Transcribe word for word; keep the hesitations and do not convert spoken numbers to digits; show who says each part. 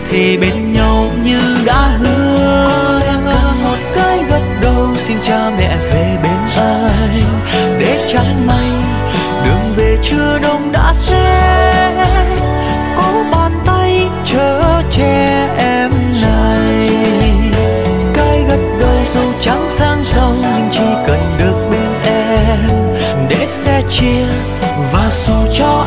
Speaker 1: thề bên nhau như đã hứa. Cần một cái gật đầu xin cha mẹ về bên anh, để chẳng may đường về chưa đông đã sẽ có bàn tay chở che em này. Cái gật đầu dẫu chẳng sang giàu nhưng chỉ cần được bên em, để sẻ chia và dù cho